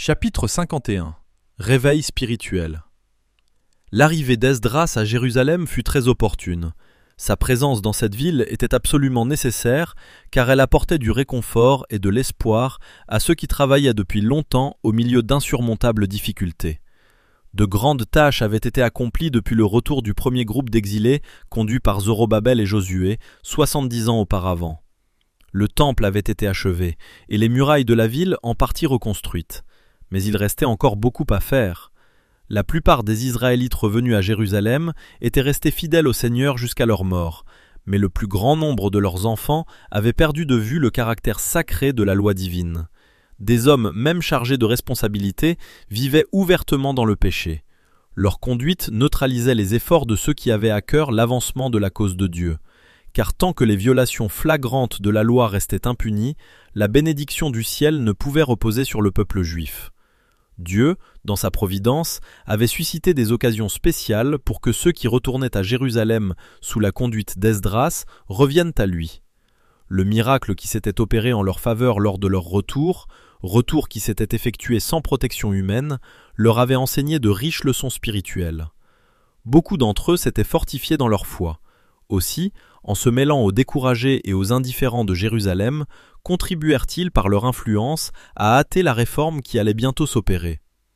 Chapitre 51. Réveil spirituel. L'arrivée d'Esdras à Jérusalem fut très opportune. Sa présence dans cette ville était absolument nécessaire car elle apportait du réconfort et de l'espoir à ceux qui travaillaient depuis longtemps au milieu d'insurmontables difficultés. De grandes tâches avaient été accomplies depuis le retour du premier groupe d'exilés conduit par Zorobabel et Josué, 70 ans auparavant. Le temple avait été achevé et les murailles de la ville en partie reconstruites. Mais il restait encore beaucoup à faire. La plupart des Israélites revenus à Jérusalem étaient restés fidèles au Seigneur jusqu'à leur mort, mais le plus grand nombre de leurs enfants avaient perdu de vue le caractère sacré de la loi divine. Des hommes même chargés de responsabilités vivaient ouvertement dans le péché. Leur conduite neutralisait les efforts de ceux qui avaient à cœur l'avancement de la cause de Dieu. Car tant que les violations flagrantes de la loi restaient impunies, la bénédiction du ciel ne pouvait reposer sur le peuple juif. Dieu, dans sa providence, avait suscité des occasions spéciales pour que ceux qui retournaient à Jérusalem sous la conduite d'Esdras reviennent à lui. Le miracle qui s'était opéré en leur faveur lors de leur retour qui s'était effectué sans protection humaine, leur avait enseigné de riches leçons spirituelles. Beaucoup d'entre eux s'étaient fortifiés dans leur foi. Aussi, en se mêlant aux découragés et aux indifférents de Jérusalem, contribuèrent-ils par leur influence à hâter la réforme qui allait bientôt s'opérer.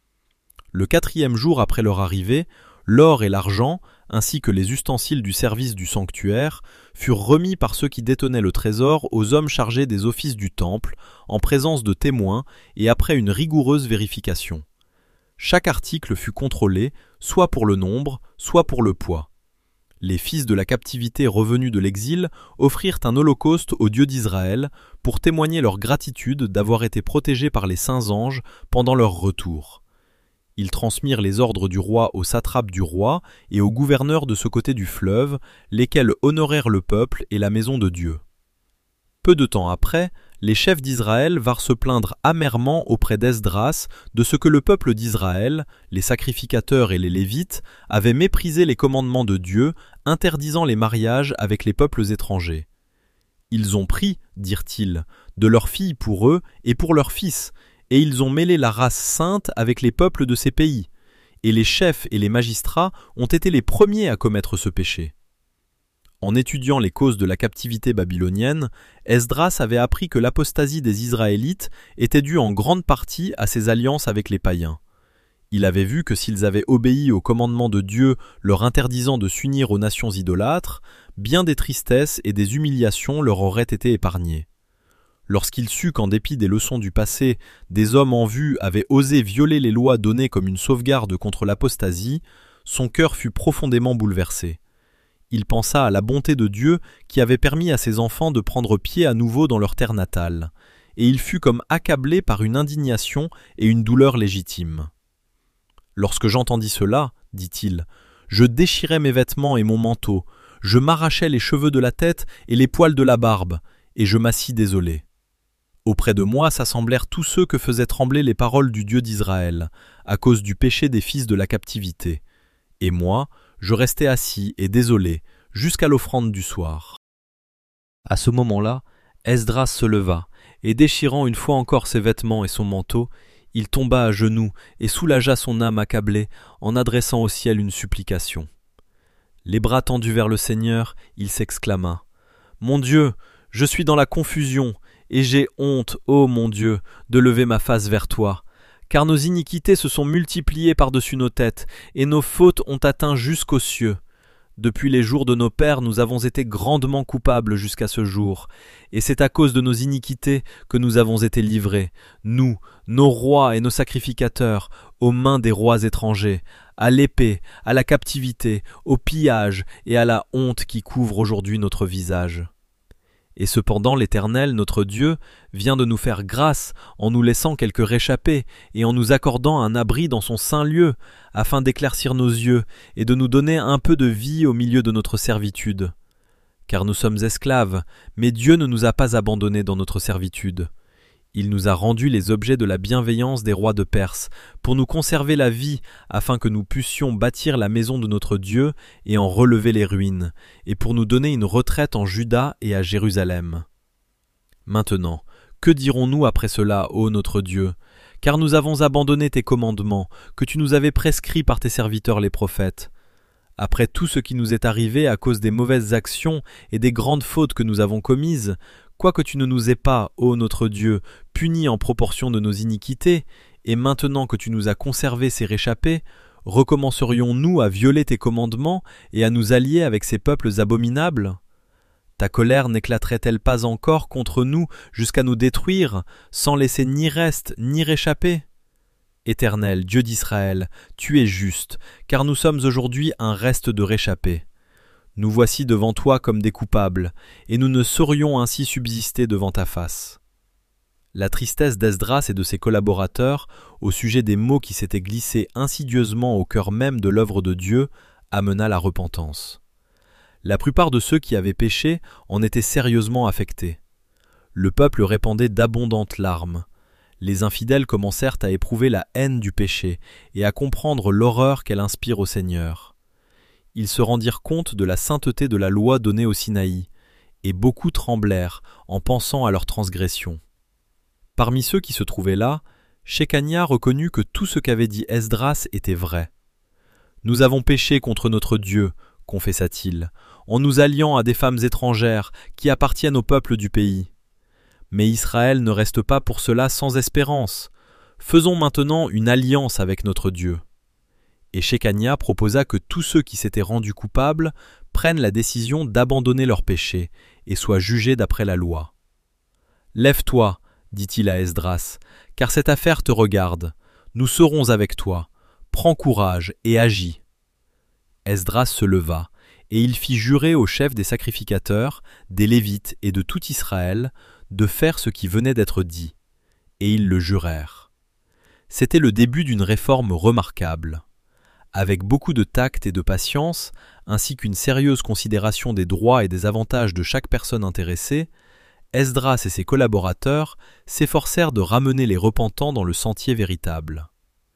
Le 4e jour après leur arrivée, l'or et l'argent, ainsi que les ustensiles du service du sanctuaire, furent remis par ceux qui détenaient le trésor aux hommes chargés des offices du temple, en présence de témoins et après une rigoureuse vérification. Chaque article fut contrôlé, soit pour le nombre, soit pour le poids. Les fils de la captivité revenus de l'exil offrirent un holocauste au Dieu d'Israël pour témoigner leur gratitude d'avoir été protégés par les saints anges pendant leur retour. Ils transmirent les ordres du roi aux satrapes du roi et aux gouverneurs de ce côté du fleuve, lesquels honorèrent le peuple et la maison de Dieu. Peu de temps après, les chefs d'Israël vinrent se plaindre amèrement auprès d'Esdras de ce que le peuple d'Israël, les sacrificateurs et les Lévites, avaient méprisé les commandements de Dieu, interdisant les mariages avec les peuples étrangers. Ils ont pris, dirent-ils, de leurs filles pour eux et pour leurs fils, et ils ont mêlé la race sainte avec les peuples de ces pays, et les chefs et les magistrats ont été les premiers à commettre ce péché. En étudiant les causes de la captivité babylonienne, Esdras avait appris que l'apostasie des Israélites était due en grande partie à ses alliances avec les païens. Il avait vu que s'ils avaient obéi au commandement de Dieu leur interdisant de s'unir aux nations idolâtres, bien des tristesses et des humiliations leur auraient été épargnées. Lorsqu'il sut qu'en dépit des leçons du passé, des hommes en vue avaient osé violer les lois données comme une sauvegarde contre l'apostasie, son cœur fut profondément bouleversé. Il pensa à la bonté de Dieu qui avait permis à ses enfants de prendre pied à nouveau dans leur terre natale, et il fut comme accablé par une indignation et une douleur légitime. « Lorsque j'entendis cela, dit-il, je déchirai mes vêtements et mon manteau, je m'arrachai les cheveux de la tête et les poils de la barbe, et je m'assis désolé. Auprès de moi s'assemblèrent tous ceux que faisaient trembler les paroles du Dieu d'Israël, à cause du péché des fils de la captivité. Et moi, je restai assis et désolé, jusqu'à l'offrande du soir. » À ce moment-là, Esdras se leva, et déchirant une fois encore ses vêtements et son manteau, il tomba à genoux et soulagea son âme accablée en adressant au ciel une supplication. Les bras tendus vers le Seigneur, il s'exclama « Mon Dieu, je suis dans la confusion, et j'ai honte, ô mon Dieu, de lever ma face vers toi. Car nos iniquités se sont multipliées par-dessus nos têtes, et nos fautes ont atteint jusqu'aux cieux. Depuis les jours de nos pères, nous avons été grandement coupables jusqu'à ce jour, et c'est à cause de nos iniquités que nous avons été livrés, nous, nos rois et nos sacrificateurs, aux mains des rois étrangers, à l'épée, à la captivité, au pillage et à la honte qui couvre aujourd'hui notre visage. Et cependant l'Éternel, notre Dieu, vient de nous faire grâce en nous laissant quelques réchappés et en nous accordant un abri dans son saint lieu, afin d'éclaircir nos yeux et de nous donner un peu de vie au milieu de notre servitude. Car nous sommes esclaves, mais Dieu ne nous a pas abandonnés dans notre servitude. Il nous a rendus les objets de la bienveillance des rois de Perse, pour nous conserver la vie, afin que nous pussions bâtir la maison de notre Dieu et en relever les ruines, et pour nous donner une retraite en Juda et à Jérusalem. Maintenant, que dirons-nous après cela, ô notre Dieu ? car nous avons abandonné tes commandements, que tu nous avais prescrits par tes serviteurs les prophètes. Après tout ce qui nous est arrivé à cause des mauvaises actions et des grandes fautes que nous avons commises, quoique tu ne nous aies pas, ô notre Dieu, punis en proportion de nos iniquités, et maintenant que tu nous as conservé ces réchappés, recommencerions-nous à violer tes commandements et à nous allier avec ces peuples abominables ? Ta colère n'éclaterait-elle pas encore contre nous jusqu'à nous détruire, sans laisser ni reste ni réchappé ? Éternel, Dieu d'Israël, tu es juste, car nous sommes aujourd'hui un reste de réchappés. Nous voici devant toi comme des coupables, et nous ne saurions ainsi subsister devant ta face. La tristesse d'Esdras et de ses collaborateurs, au sujet des mots qui s'étaient glissés insidieusement au cœur même de l'œuvre de Dieu, amena la repentance. La plupart de ceux qui avaient péché en étaient sérieusement affectés. Le peuple répandait d'abondantes larmes. Les infidèles commencèrent à éprouver la haine du péché et à comprendre l'horreur qu'elle inspire au Seigneur. Ils se rendirent compte de la sainteté de la loi donnée au Sinaï, et beaucoup tremblèrent en pensant à leur transgression. Parmi ceux qui se trouvaient là, Shekania reconnut que tout ce qu'avait dit Esdras était vrai. « Nous avons péché contre notre Dieu, confessa-t-il, en nous alliant à des femmes étrangères qui appartiennent au peuple du pays. Mais Israël ne reste pas pour cela sans espérance. Faisons maintenant une alliance avec notre Dieu. » Et Shekania proposa que tous ceux qui s'étaient rendus coupables prennent la décision d'abandonner leurs péchés et soient jugés d'après la loi. « Lève-toi, dit-il à Esdras, car cette affaire te regarde. Nous serons avec toi. Prends courage et agis. » Esdras se leva, et il fit jurer aux chefs des sacrificateurs, des Lévites et de tout Israël de faire ce qui venait d'être dit. Et ils le jurèrent. C'était le début d'une réforme remarquable. Avec beaucoup de tact et de patience, ainsi qu'une sérieuse considération des droits et des avantages de chaque personne intéressée, Esdras et ses collaborateurs s'efforcèrent de ramener les repentants dans le sentier véritable.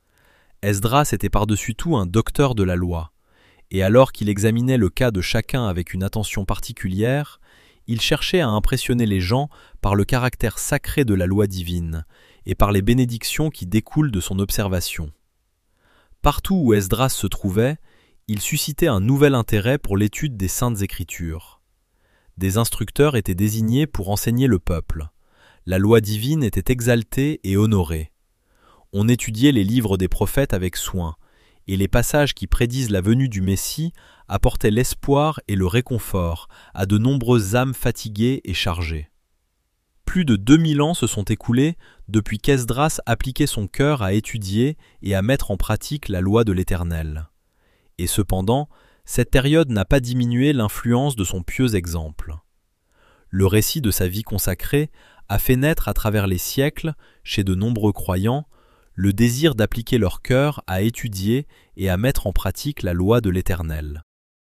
Esdras était par-dessus tout un docteur de la loi, et alors qu'il examinait le cas de chacun avec une attention particulière, il cherchait à impressionner les gens par le caractère sacré de la loi divine et par les bénédictions qui découlent de son observation. Partout où Esdras se trouvait, il suscitait un nouvel intérêt pour l'étude des Saintes Écritures. Des instructeurs étaient désignés pour enseigner le peuple. La loi divine était exaltée et honorée. On étudiait les livres des prophètes avec soin, et les passages qui prédisent la venue du Messie apportaient l'espoir et le réconfort à de nombreuses âmes fatiguées et chargées. Plus de 2000 ans se sont écoulés depuis qu'Esdras appliquait son cœur à étudier et à mettre en pratique la loi de l'Éternel. Et cependant, cette période n'a pas diminué l'influence de son pieux exemple. Le récit de sa vie consacrée a fait naître à travers les siècles, chez de nombreux croyants, le désir d'appliquer leur cœur à étudier et à mettre en pratique la loi de l'Éternel.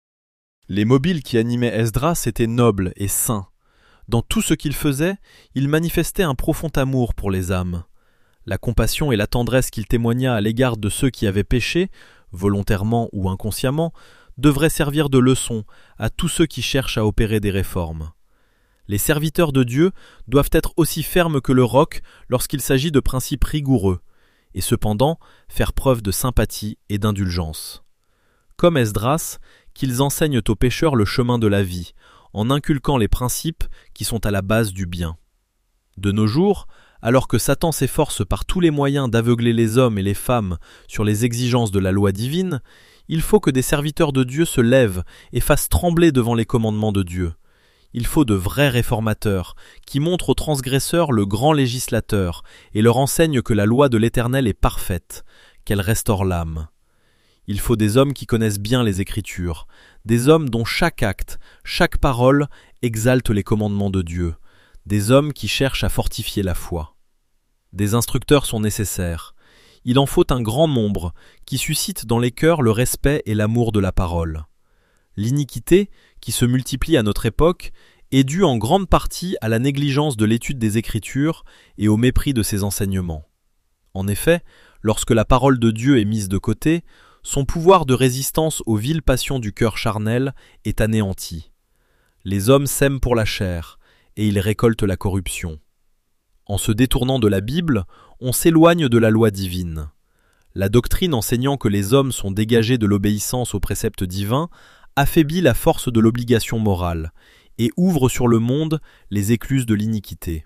Les mobiles qui animaient Esdras étaient nobles et saints. Dans tout ce qu'il faisait, il manifestait un profond amour pour les âmes. La compassion et la tendresse qu'il témoigna à l'égard de ceux qui avaient péché, volontairement ou inconsciemment, devraient servir de leçon à tous ceux qui cherchent à opérer des réformes. Les serviteurs de Dieu doivent être aussi fermes que le roc lorsqu'il s'agit de principes rigoureux, et cependant faire preuve de sympathie et d'indulgence. Comme Esdras, qu'ils enseignent aux pécheurs le chemin de la vie, en inculquant les principes qui sont à la base du bien. De nos jours, alors que Satan s'efforce par tous les moyens d'aveugler les hommes et les femmes sur les exigences de la loi divine, il faut que des serviteurs de Dieu se lèvent et fassent trembler devant les commandements de Dieu. Il faut de vrais réformateurs, qui montrent aux transgresseurs le grand législateur et leur enseignent que la loi de l'Éternel est parfaite, qu'elle restaure l'âme. Il faut des hommes qui connaissent bien les Écritures, des hommes dont chaque acte, chaque parole exalte les commandements de Dieu, des hommes qui cherchent à fortifier la foi. Des instructeurs sont nécessaires. Il en faut un grand nombre qui suscitent dans les cœurs le respect et l'amour de la parole. L'iniquité, qui se multiplie à notre époque, est due en grande partie à la négligence de l'étude des Écritures et au mépris de ses enseignements. En effet, lorsque la parole de Dieu est mise de côté, son pouvoir de résistance aux viles passions du cœur charnel est anéanti. Les hommes sèment pour la chair, et ils récoltent la corruption. En se détournant de la Bible, on s'éloigne de la loi divine. La doctrine enseignant que les hommes sont dégagés de l'obéissance aux préceptes divins affaiblit la force de l'obligation morale et ouvre sur le monde les écluses de l'iniquité.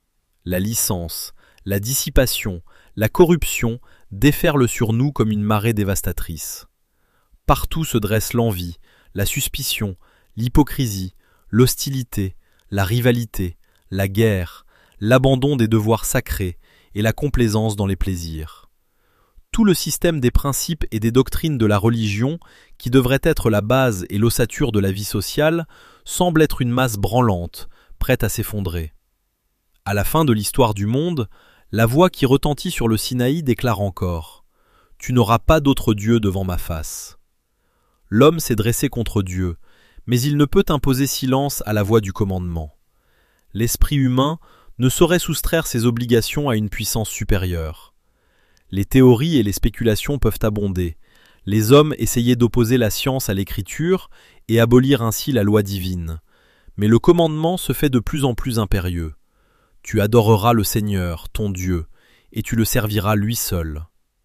La licence, la dissipation, la corruption déferlent sur nous comme une marée dévastatrice. Partout se dresse l'envie, la suspicion, l'hypocrisie, l'hostilité, la rivalité, la guerre, l'abandon des devoirs sacrés et la complaisance dans les plaisirs. Tout le système des principes et des doctrines de la religion, qui devrait être la base et l'ossature de la vie sociale, semble être une masse branlante, prête à s'effondrer. À la fin de l'histoire du monde, la voix qui retentit sur le Sinaï déclare encore « Tu n'auras pas d'autre Dieu devant ma face ». L'homme s'est dressé contre Dieu, mais il ne peut imposer silence à la voix du commandement. L'esprit humain ne saurait soustraire ses obligations à une puissance supérieure. Les théories et les spéculations peuvent abonder. Les hommes essayaient d'opposer la science à l'écriture et abolir ainsi la loi divine. Mais le commandement se fait de plus en plus impérieux. Tu adoreras le Seigneur, ton Dieu, et tu le serviras lui seul.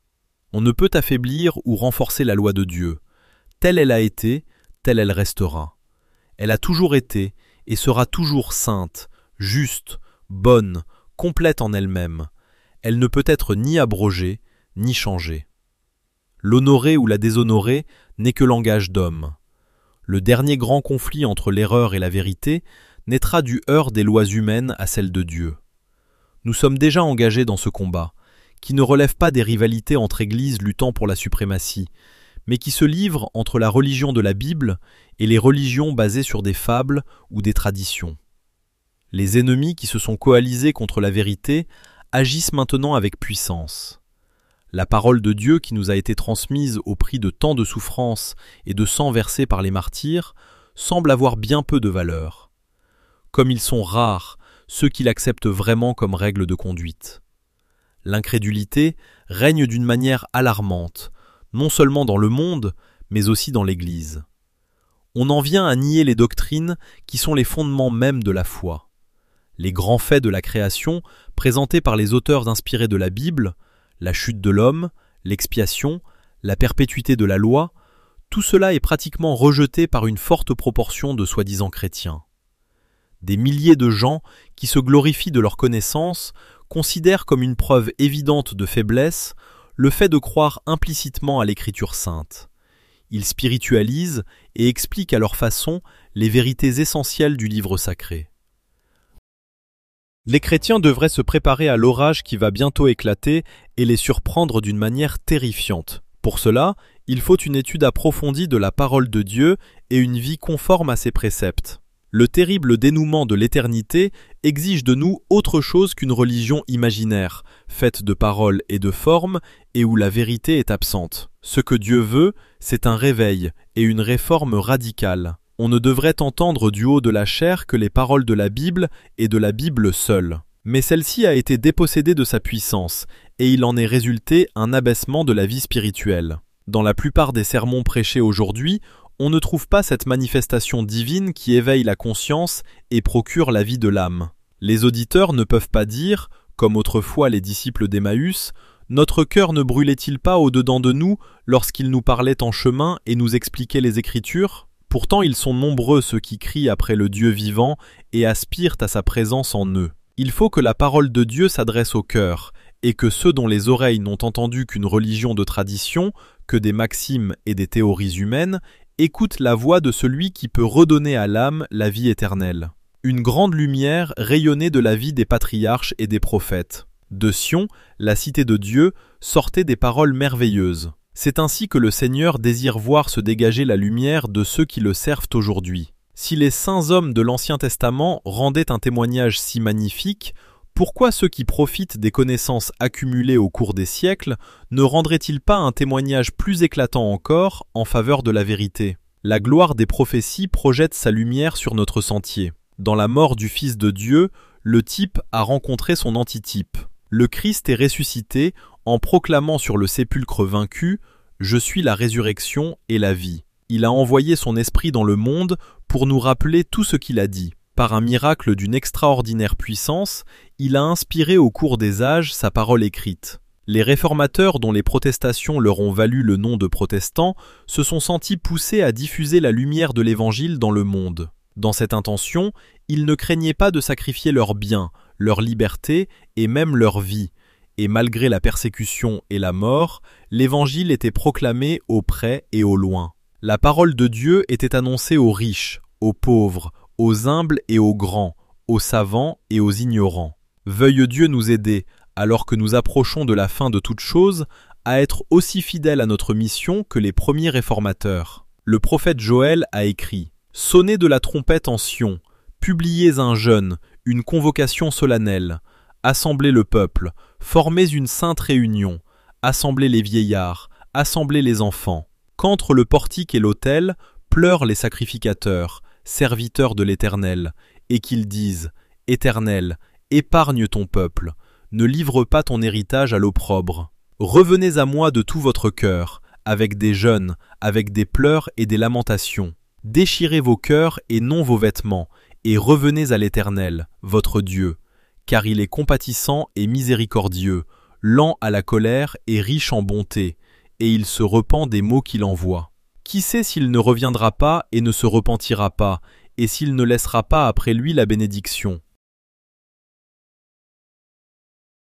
On ne peut affaiblir ou renforcer la loi de Dieu. Telle elle a été, telle elle restera. Elle a toujours été et sera toujours sainte, juste, bonne, complète en elle-même. Elle ne peut être ni abrogée, ni changée. L'honorer ou la déshonorer n'est que langage d'homme. Le dernier grand conflit entre l'erreur et la vérité naîtra du heurt des lois humaines à celles de Dieu. Nous sommes déjà engagés dans ce combat, qui ne relève pas des rivalités entre églises luttant pour la suprématie, mais qui se livre entre la religion de la Bible et les religions basées sur des fables ou des traditions. Les ennemis qui se sont coalisés contre la vérité agissent maintenant avec puissance. La parole de Dieu qui nous a été transmise au prix de tant de souffrances et de sang versé par les martyrs semble avoir bien peu de valeur. Comme ils sont rares ceux qui l'acceptent vraiment comme règle de conduite. L'incrédulité règne d'une manière alarmante, non seulement dans le monde, mais aussi dans l'Église. On en vient à nier les doctrines qui sont les fondements mêmes de la foi. Les grands faits de la création, présentés par les auteurs inspirés de la Bible, la chute de l'homme, l'expiation, la perpétuité de la loi, tout cela est pratiquement rejeté par une forte proportion de soi-disant chrétiens. Des milliers de gens qui se glorifient de leur connaissance considèrent comme une preuve évidente de faiblesse le fait de croire implicitement à l'Écriture sainte. Ils spiritualisent et expliquent à leur façon les vérités essentielles du livre sacré. Les chrétiens devraient se préparer à l'orage qui va bientôt éclater et les surprendre d'une manière terrifiante. Pour cela, il faut une étude approfondie de la parole de Dieu et une vie conforme à ses préceptes. Le terrible dénouement de l'éternité exige de nous autre chose qu'une religion imaginaire, faite de paroles et de formes, et où la vérité est absente. Ce que Dieu veut, c'est un réveil et une réforme radicale. On ne devrait entendre du haut de la chair que les paroles de la Bible et de la Bible seule. Mais celle-ci a été dépossédée de sa puissance, et il en est résulté un abaissement de la vie spirituelle. Dans la plupart des sermons prêchés aujourd'hui, on ne trouve pas cette manifestation divine qui éveille la conscience et procure la vie de l'âme. Les auditeurs ne peuvent pas dire, comme autrefois les disciples d'Emmaüs, « Notre cœur ne brûlait-il pas au-dedans de nous lorsqu'il nous parlait en chemin et nous expliquait les Écritures ?» Pourtant ils sont nombreux ceux qui crient après le Dieu vivant et aspirent à sa présence en eux. Il faut que la parole de Dieu s'adresse au cœur, et que ceux dont les oreilles n'ont entendu qu'une religion de tradition, que des maximes et des théories humaines, écoutent la voix de celui qui peut redonner à l'âme la vie éternelle. Une grande lumière rayonnait de la vie des patriarches et des prophètes. De Sion, la cité de Dieu, sortaient des paroles merveilleuses. C'est ainsi que le Seigneur désire voir se dégager la lumière de ceux qui le servent aujourd'hui. Si les saints hommes de l'Ancien Testament rendaient un témoignage si magnifique, pourquoi ceux qui profitent des connaissances accumulées au cours des siècles ne rendraient-ils pas un témoignage plus éclatant encore en faveur de la vérité ? La gloire des prophéties projette sa lumière sur notre sentier. Dans la mort du Fils de Dieu, le type a rencontré son antitype. Le Christ est ressuscité en proclamant sur le sépulcre vaincu « Je suis la résurrection et la vie ». Il a envoyé son esprit dans le monde pour nous rappeler tout ce qu'il a dit. Par un miracle d'une extraordinaire puissance, il a inspiré au cours des âges sa parole écrite. Les réformateurs dont les protestations leur ont valu le nom de protestants se sont sentis poussés à diffuser la lumière de l'Évangile dans le monde. Dans cette intention, ils ne craignaient pas de sacrifier leurs biens, leur liberté et même leur vie. Et malgré la persécution et la mort, l'Évangile était proclamé au près et au loin. La parole de Dieu était annoncée aux riches, aux pauvres, aux humbles et aux grands, aux savants et aux ignorants. Veuille Dieu nous aider, alors que nous approchons de la fin de toute chose, à être aussi fidèles à notre mission que les premiers réformateurs. Le prophète Joël a écrit « Sonnez de la trompette en Sion, publiez un jeûne, une convocation solennelle, assemblez le peuple, formez une sainte réunion, assemblez les vieillards, assemblez les enfants. Qu'entre le portique et l'autel, pleurent les sacrificateurs, serviteurs de l'Éternel, et qu'ils disent « Éternel, épargne ton peuple, ne livre pas ton héritage à l'opprobre. Revenez à moi de tout votre cœur, avec des jeûnes, avec des pleurs et des lamentations. Déchirez vos cœurs et non vos vêtements, et revenez à l'Éternel, votre Dieu, car il est compatissant et miséricordieux, lent à la colère et riche en bonté, et il se repent des maux qu'il envoie. Qui sait s'il ne reviendra pas et ne se repentira pas, et s'il ne laissera pas après lui la bénédiction ?